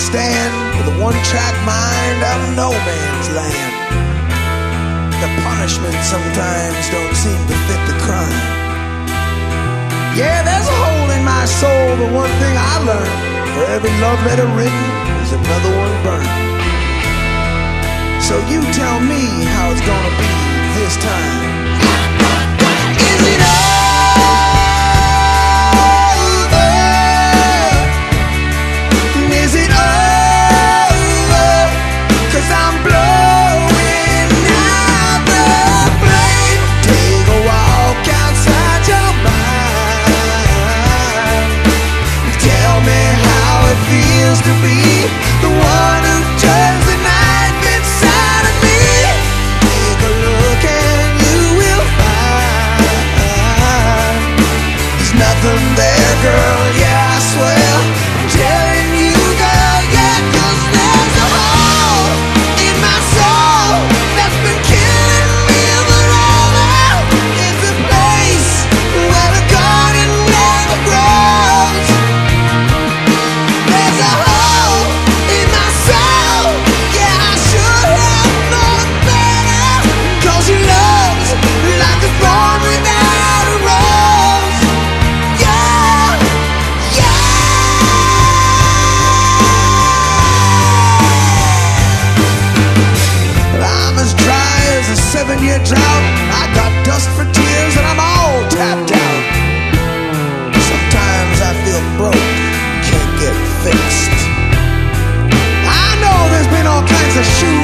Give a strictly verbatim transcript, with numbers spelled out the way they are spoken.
stand with a one-track mind out of no man's land. The punishment sometimes don't seem to fit the crime. Yeah, there's a hole in my soul, but one thing I learned: for every love letter written, there's another one burned. So you tell me how it's gonna be this time. Is it over? Is it over? 'Cause I'm blowing out the flame. Take a walk outside your mind. Tell me how it feels to be the one who turns the knife inside of me. Take a look and you will find there's nothing there, girl, yeah, I swear. I'm telling you, girl, yeah, 'cause there's a hole in my soul that's been killing me forever. It's a place where the garden never grows. There's a hole in my soul, yeah, I should have known better. 'Cause your love's like a thorn without a rose. Yeah, yeah. I'm as dry as a seven-year drought. I got dust for tears and I'm all tapped out. Sometimes I feel broke, can't get fixed. I know there's been all kinds of shoes